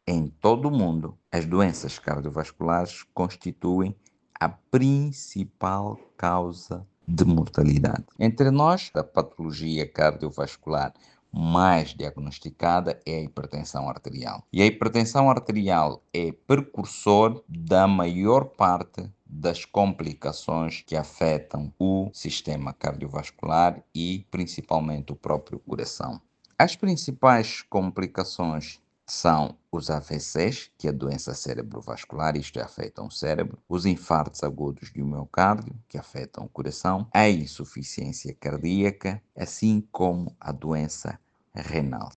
Em todo o mundo, as doenças cardiovasculares constituem a principal causa de mortalidade. Entre nós, a patologia cardiovascular mais diagnosticada é a hipertensão arterial. E a hipertensão arterial é precursor da maior parte das complicações que afetam o sistema cardiovascular e principalmente o próprio coração. As principais complicações são os AVCs, que é a doença cerebrovascular, isto afeta o cérebro, os infartos agudos do miocárdio, que afetam o coração, a insuficiência cardíaca, assim como a doença renal.